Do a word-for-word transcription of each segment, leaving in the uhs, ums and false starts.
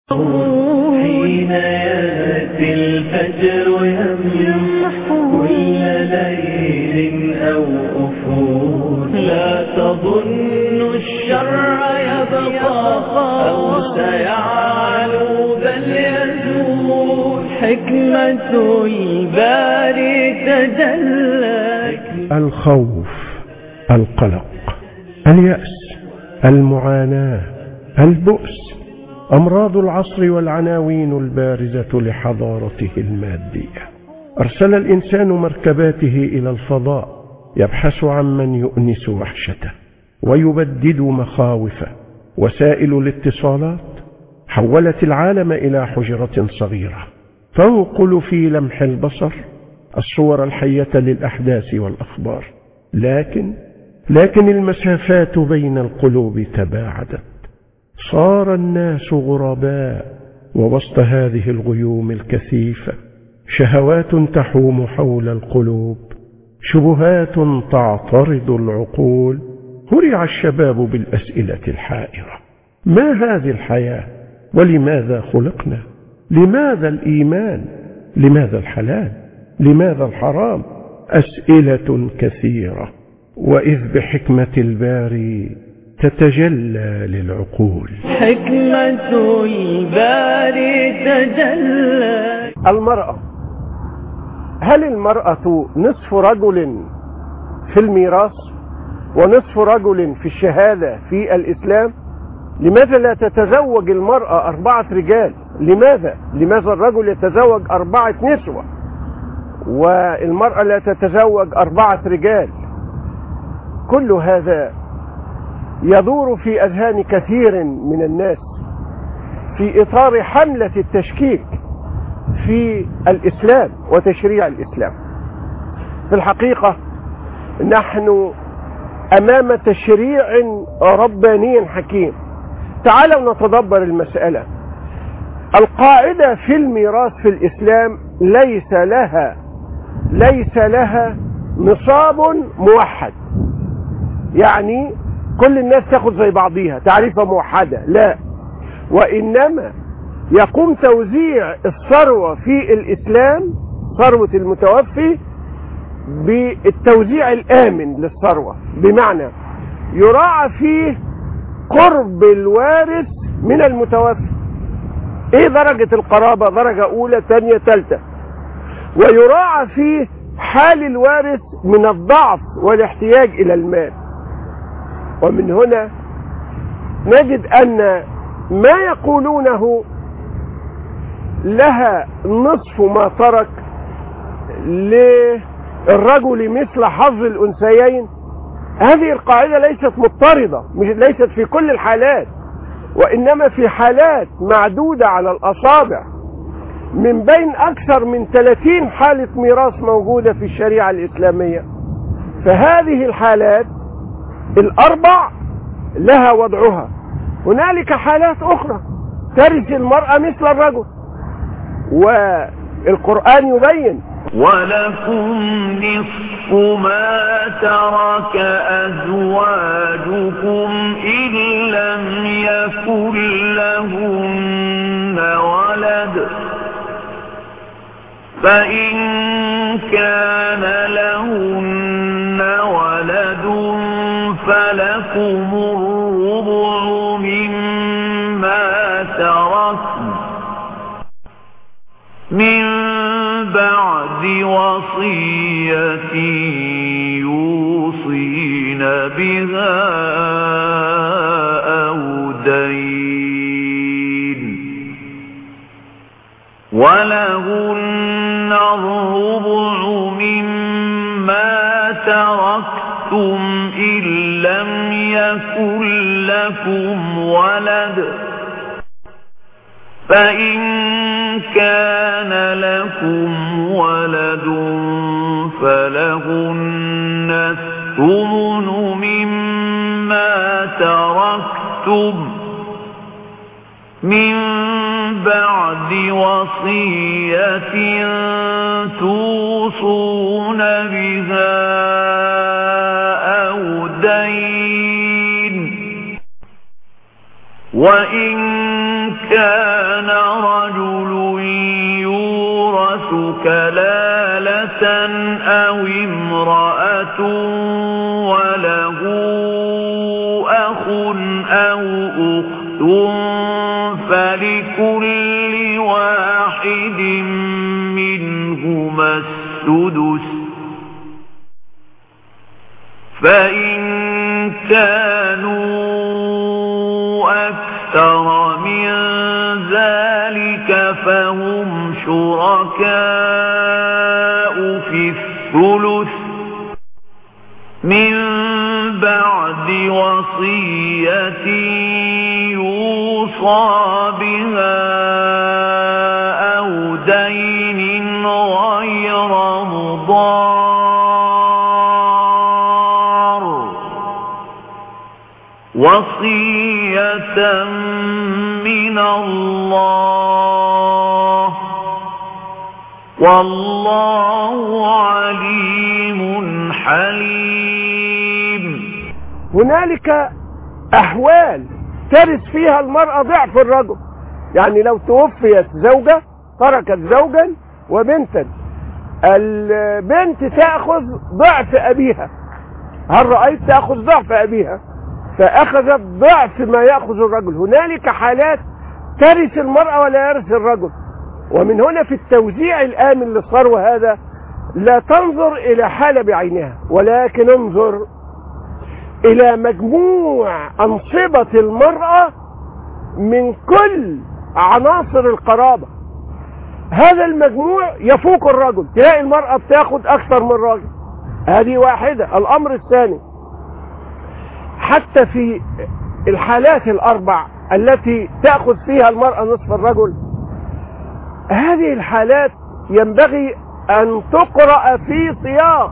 حين يأتي الفجر يمحو كل ليل أو أفور لا تظن الشر يبقى أو سيعلو بل يزول حكمة الباري تجلت. الخوف، القلق، اليأس، المعاناة، البؤس أمراض العصر والعناوين البارزة لحضارته المادية. أرسل الإنسان مركباته إلى الفضاء يبحث عن من يؤنس وحشته ويبدد مخاوفه. وسائل الاتصالات حولت العالم إلى حجرة صغيرة تنقل في لمح البصر الصور الحية للأحداث والأخبار، لكن لكن المسافات بين القلوب تباعدت. صار الناس غرباء، ووسط هذه الغيوم الكثيفة شهوات تحوم حول القلوب، شبهات تعترض العقول. هرع الشباب بالأسئلة الحائرة: ما هذه الحياة؟ ولماذا خلقنا؟ لماذا الإيمان؟ لماذا الحلال؟ لماذا الحرام؟ أسئلة كثيرة، وإذ بحكمة الباري تتجلى للعقول. حكمة الباري تجلى. المرأة، هل المرأة نصف رجل في الميراث ونصف رجل في الشهادة في الإسلام؟ لماذا لا تتزوج المرأة أربعة رجال؟ لماذا؟ لماذا الرجل يتزوج أربعة نسوة والمرأة لا تتزوج أربعة رجال؟ كل هذا يدور في أذهان كثير من الناس في إطار حملة التشكيك في الإسلام وتشريع الإسلام. في الحقيقة نحن أمام تشريع رباني حكيم. تعالوا نتدبر المسألة. القاعدة في الميراث في الإسلام ليس لها ليس لها نصاب موحد، يعني كل الناس تاخد زي بعضيها تعريفة موحدة، لا، وإنما يقوم توزيع الثروة في الإسلام، ثروة المتوفي، بالتوزيع الآمن للثروة، بمعنى يراعى فيه قرب الوارث من المتوفي. ايه درجة القرابة؟ درجة اولى، ثانية، ثالثة. ويراعى فيه حال الوارث من الضعف والاحتياج الى المال. ومن هنا نجد ان ما يقولونه لها نصف ما ترك للرجل مثل حظ الانثيين، هذه القاعدة ليست مضطردة، ليست في كل الحالات، وإنما في حالات معدودة على الأصابع من بين أكثر من ثلاثين حالة ميراث موجودة في الشريعة الإسلامية. فهذه الحالات الأربع لها وضعها. هنالك حالات أخرى ترث المرأة مثل الرجل، والقرآن يبين: ولكم نصف ما ترك أزواجكم إن لم يكن لهن ولد، فإن كان لهن ولد فلكم الربع مما تركن من بعد وصية يوصين بها أو دين، ولهن الربع مما تركتم إن لم يكن لكم ولد، فإن كان لكم ولد فلهن الثمن مما تركتم من بعد وصية توصون بها أو دين، وإن كان رجل يورث كلالة أو امرأة وله أخ أو أخت فلكل واحد منهما السدس فإن كانوا أكثر من ذلك فهم شركاء في الثلث من بعد وصية يوصى بها أو دين غير مضار وصية من الله والله عليم حليم. هنالك أحوال ترث فيها المرأة ضعف الرجل، يعني لو توفيت زوجة تركت زوجا وبنتا، البنت تأخذ ضعف أبيها. هل رأيت تأخذ ضعف أبيها؟ فأخذت ضعف ما يأخذ الرجل. هنالك حالات ترث المرأة ولا يرث الرجل. ومن هنا في التوزيع الآمن للثروة هذا لا تنظر إلى حالة بعينها، ولكن انظر إلى مجموع أنصبة المرأة من كل عناصر القرابة. هذا المجموع يفوق الرجل، تلاقي المرأة بتاخد أكثر من الرجل. هذه واحدة. الأمر الثاني، حتى في الحالات الأربع التي تأخذ فيها المرأة نصف الرجل، هذه الحالات ينبغي أن تقرأ في سياق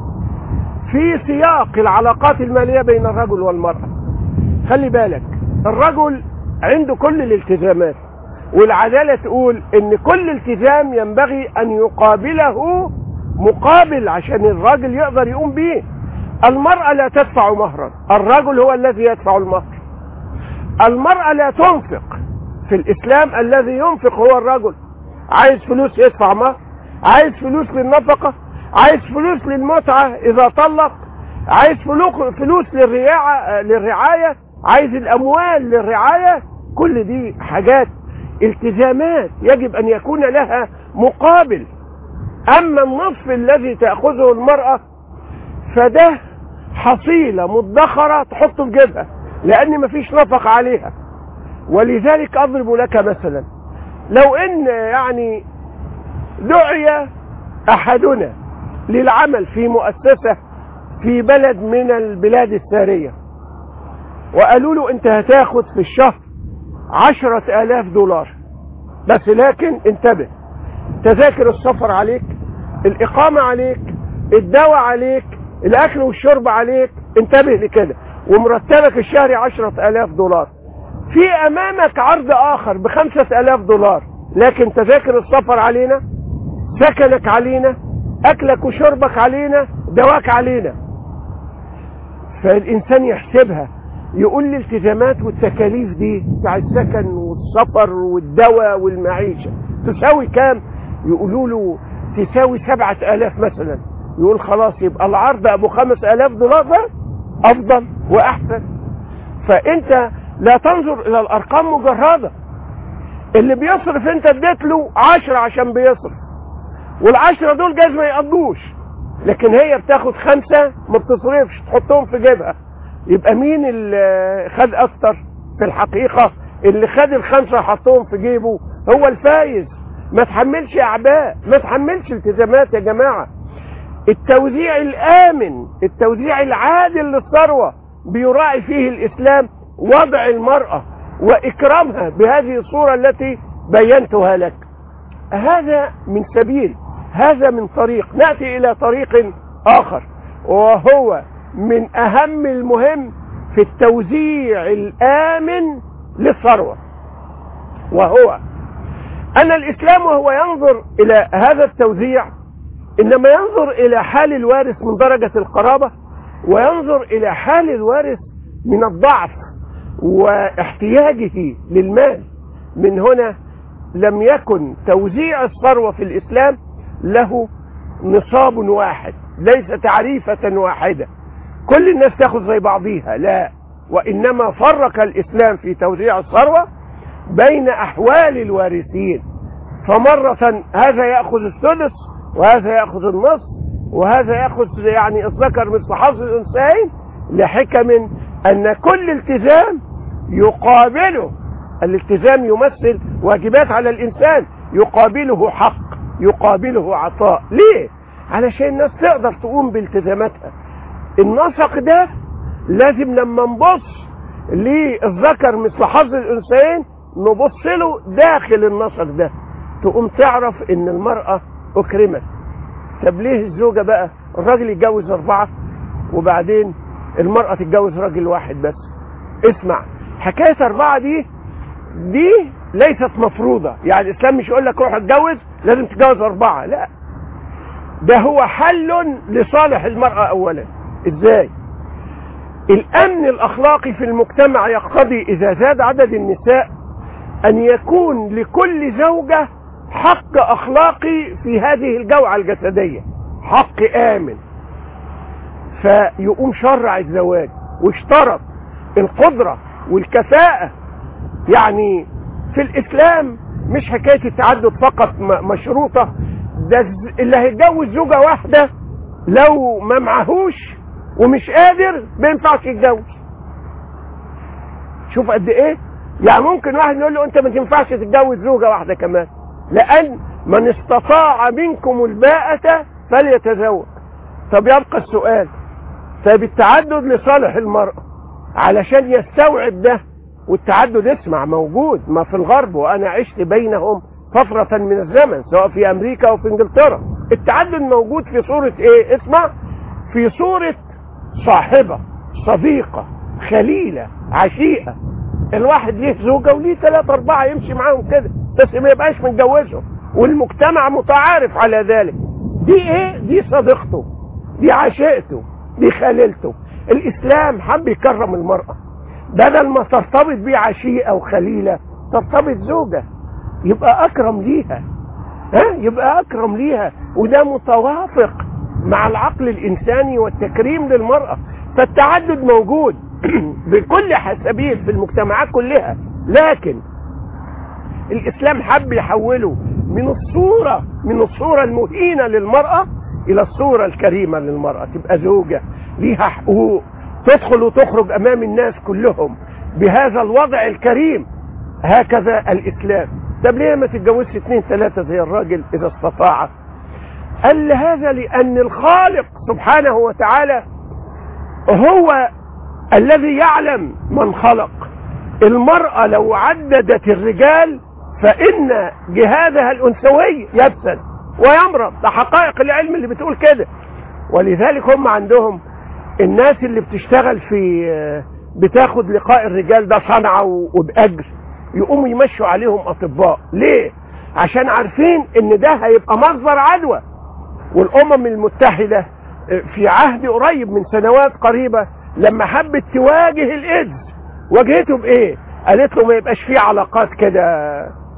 في سياق العلاقات المالية بين الرجل والمرأة. خلي بالك، الرجل عنده كل الالتزامات، والعدالة تقول ان كل التزام ينبغي ان يقابله مقابل عشان الراجل يقدر يقوم به. المرأة لا تدفع مهرا، الرجل هو الذي يدفع المهر. المرأة لا تنفق، في الإسلام الذي ينفق هو الرجل. عايز فلوس يدفع مهر، عايز فلوس للنفقة، عايز فلوس للمتعة إذا طلق، عايز فلوس للرعاية للرعاية عايز الأموال للرعاية. كل دي حاجات التزامات يجب أن يكون لها مقابل. أما النصف الذي تأخذه المرأة فده حصيلة مدخرة تحطه في جيبها لأن مفيش نفق عليها. ولذلك أضرب لك مثلا، لو إن يعني دعي أحدنا للعمل في مؤسسة في بلد من البلاد السارية وقالوا له أنت هتاخد في الشهر عشرة آلاف دولار، بس لكن انتبه، تذاكر السفر عليك، الإقامة عليك، الدواء عليك، الأكل والشرب عليك، انتبه لكده، ومرتبك الشهري عشرة آلاف دولار. في أمامك عرض آخر بخمسة آلاف دولار، لكن تذاكر السفر علينا، سكنك علينا، أكلك وشربك علينا، دواك علينا. فالإنسان يحسبها، يقول لي الالتزامات والتكاليف دي بتاع السكن والسفر والدواء والمعيشة تساوي كام؟ يقولوا له تساوي سبعة آلاف مثلا. يقول خلاص يبقى العرض أبو خمس آلاف دولار ده أفضل وأحسن. فأنت لا تنظر إلى الأرقام مجردة. اللي بيصرف أنت اديت له عشرة عشان بيصرف، والعشرة دول جايز ما يقضوش، لكن هي بتاخد خمسة ما بتصرفش تحطهم في جيبها. يبقى مين اللي خد أكتر؟ في الحقيقة اللي خد الخمسة حطهم في جيبه هو الفايز. ما تحملش أعباء، ما تحملش التزامات يا جماعة. التوزيع الآمن، التوزيع العادل للثروة بيراعي فيه الإسلام وضع المرأة وإكرامها بهذه الصورة التي بينتها لك. هذا من سبيل، هذا من طريق. نأتي إلى طريق آخر وهو من أهم المهم في التوزيع الآمن للثروة، وهو أن الإسلام وهو ينظر إلى هذا التوزيع إنما ينظر إلى حال الوارث من درجة القرابة، وينظر إلى حال الوارث من الضعف واحتياجه للمال. من هنا لم يكن توزيع الثروة في الإسلام له نصاب واحد، ليس تعريفة واحدة كل الناس تاخذ زي بعضيها، لا، وإنما فرق الإسلام في توزيع الثروة بين أحوال الوارثين، فمرة هذا يأخذ السدس وهذا يأخذ النصف وهذا يأخذ يعني الذكر مثل حظ الأنثيين، لحكم أن كل التزام يقابله، الالتزام يمثل واجبات على الإنسان، يقابله حق، يقابله عطاء. ليه؟ علشان الناس تقدر تقوم بالتزاماتها. النسق ده لازم لما نبص للذكر مثل حظ الأنثيين نبص له داخل النسق ده، تقوم تعرف ان المرأة اكرمت. طب ليه الزوجة بقى الراجل يتجوز اربعة وبعدين المرأة تتجوز راجل واحد بس؟ اسمع، حكاية اربعة دي دي ليست مفروضة، يعني الاسلام مش يقول لك روح اتجوز لازم تتجوز اربعة، لا، ده هو حل لصالح المرأة اولا. ازاي؟ الامن الاخلاقي في المجتمع يقتضي اذا زاد عدد النساء ان يكون لكل زوجة حق اخلاقي في هذه الجوعة الجسدية، حق امن، فيقوم شرع الزواج واشترط القدرة والكفاءة. يعني في الاسلام مش حكاية التعدد فقط مشروطة، ده اللي هيتجوز زوجة واحدة لو ما معهوش ومش قادر ما ينفعش يتجوز. شوف قد ايه، يعني ممكن واحد يقول له انت ما تنفعش تتجوز زوجة واحدة كمان، لان من استطاع منكم الباءة فليتزوج. طب يبقى السؤال، طب التعدد لصالح المرأة علشان يستوعب ده، والتعدد اسمع موجود ما في الغرب، وانا عشت بينهم فترة من الزمن سواء في امريكا او في انجلترا. التعدد موجود في صورة ايه؟ اسمع، في صورة صاحبة، صديقة، خليلة، عشيقة. الواحد ليه زوجة وليه ثلاثة اربعة يمشي معاهم كده، بس ما يبقاش متجوزهم، والمجتمع متعارف على ذلك. دي ايه؟ دي صديقته، دي عشيقته، دي خليلته. الاسلام حب يكرم المرأة، بدل ما ترتبط بيه عشيقة وخليلة ترتبط زوجة، يبقى اكرم ليها، ها يبقى اكرم ليها، وده متوافق مع العقل الانساني والتكريم للمرأة. فالتعدد موجود بكل حسابيل في المجتمعات كلها، لكن الاسلام حب يحوله من الصورة من الصورة المهينة للمرأة الى الصورة الكريمة للمرأة، تبقى زوجة ليها حقوق، تدخل وتخرج امام الناس كلهم بهذا الوضع الكريم. هكذا الاسلام. طب ليه ما تتجوزش اثنين ثلاثة زي الراجل اذا استطاع؟ قال هذا لان الخالق سبحانه وتعالى هو الذي يعلم من خلق. المرأة لو عددت الرجال فإن جهازها الأنثوي يفسد ويمرض، ده حقائق العلم اللي بتقول كده. ولذلك هم عندهم الناس اللي بتشتغل في بتاخد لقاء الرجال ده صنعة وبأجر، يقوموا يمشوا عليهم أطباء. ليه؟ عشان عارفين ان ده هيبقى مصدر عدوى. والأمم المتحدة في عهد قريب من سنوات قريبة لما حبت تواجه الإيدز واجهته بإيه؟ قالت له ما يبقاش فيه علاقات كده.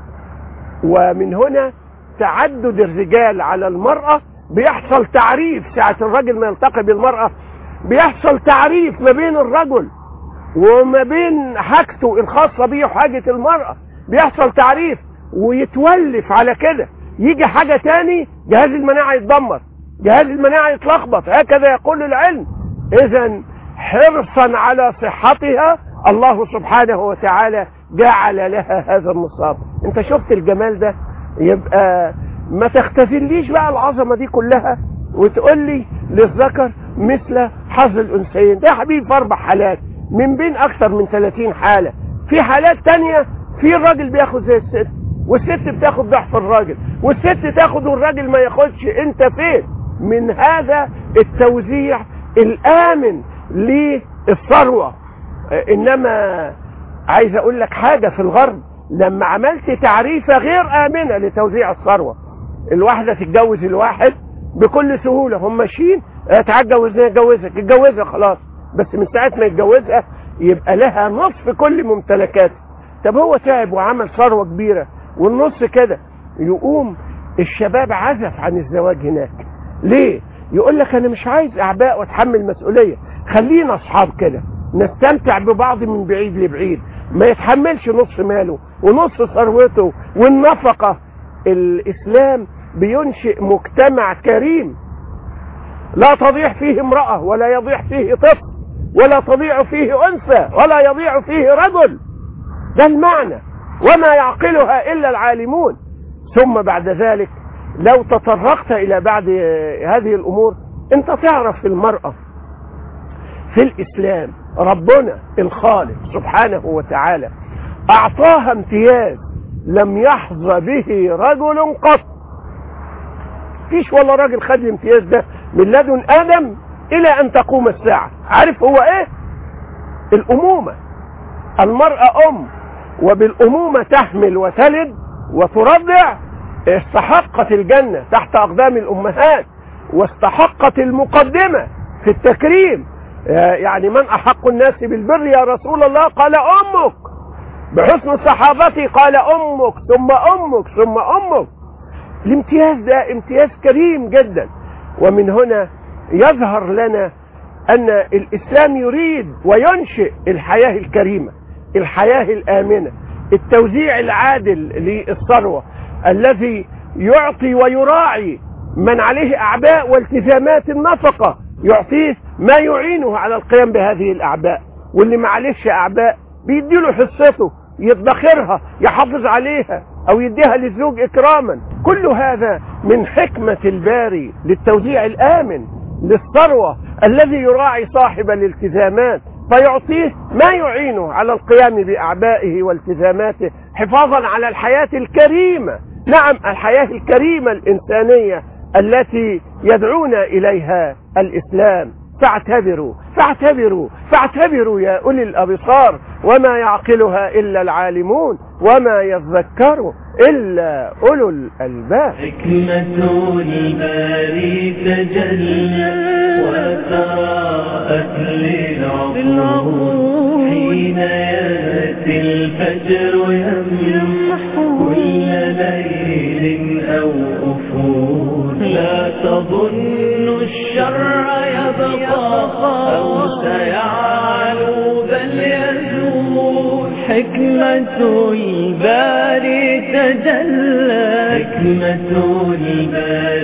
ومن هنا تعدد الرجال على المرأة بيحصل تعريف ساعة الرجل ما يلتقي بالمرأة، بيحصل تعريف ما بين الرجل وما بين حاجته الخاصة بيه وحاجة المرأة، بيحصل تعريف ويتولف على كده. يجي حاجة تاني جهاز المناعة يتدمر، جهاز المناعة يتلخبط، هكذا يقول العلم. إذن حرصا على صحتها الله سبحانه وتعالى جعل لها هذا النصاب. انت شفت الجمال ده؟ يبقى ما تختزليش بقى العظمة دي كلها وتقول لي للذكر مثل حظ الأنثيين. ده يا حبيبي في أربع حالات من بين أكثر من ثلاثين حالة. في حالات تانية في الراجل بياخد زي الست، والست بتاخد ضعف الراجل، والست تاخد والراجل ما ياخدش. انت فين من هذا التوزيع الآمن للثروة؟ انما عايز اقول لك حاجة، في الغرب لما عملت تعريفة غير آمنة لتوزيع الثروة، الواحدة تتجوز الواحد بكل سهولة، هم ماشيين تعال جوزني اتجوزك، اتجوزها خلاص، بس من ساعة ما يتجوزها يبقى لها نصف كل ممتلكاته. طب هو تعب وعمل ثروة كبيرة والنص كده يقوم الشباب عزف عن الزواج هناك. ليه؟ يقول لك انا مش عايز اعباء واتحمل مسؤولية، خلينا اصحاب كده نستمتع ببعض من بعيد لبعيد، ما يتحملش نص ماله ونص ثروته والنفقة. الاسلام بينشئ مجتمع كريم لا تضيع فيه امرأة ولا يضيع فيه طفل ولا تضيع فيه انثى ولا يضيع فيه رجل. ده المعنى، وما يعقلها الا العالمون. ثم بعد ذلك لو تطرقت الى بعد هذه الامور انت تعرف المرأة في الاسلام ربنا الخالق سبحانه وتعالى اعطاها امتياز لم يحظى به رجل قط. فيش ولا راجل خد الامتياز ده من لدن ادم الى ان تقوم الساعة. عارف هو ايه؟ الامومة. المرأة ام، وبالامومة تحمل وتلد وترضع. استحقت الجنة تحت اقدام الامهات، واستحقت المقدمة في التكريم. يعني من احق الناس بالبر يا رسول الله؟ قال امك. بحسن صحابتي قال امك ثم امك ثم امك. الامتياز ده امتياز كريم جدا. ومن هنا يظهر لنا ان الاسلام يريد وينشئ الحياة الكريمة، الحياة الامنة، التوزيع العادل للثروة، الذي يعطي ويراعي من عليه اعباء والتزامات النفقة، يعطيه ما يعينه على القيام بهذه الاعباء، واللي ما عليهش اعباء بيديله حصته يدخرها يحافظ عليها او يديها للزوج اكراما. كل هذا من حكمة الباري للتوزيع الامن للثروة، الذي يراعي صاحب الالتزامات فيعطيه ما يعينه على القيام باعبائه والتزاماته حفاظا على الحياة الكريمة. نعم، الحياة الكريمة الانسانية التي يدعونا اليها الاسلام. فاعتبروا فاعتبروا فاعتبروا يا أولي الأبصار، وما يعقلها إلا العالمون وما يذكر إلا أولو الألباب. حكمة الباري تجلى وتراءت للعقول حين يأتي الفجر يمحو كل ليل أو أفول. لا تظن الشر يبقى أو سيعلو بل يزول. حكمة الباري تجلى حكمة الباري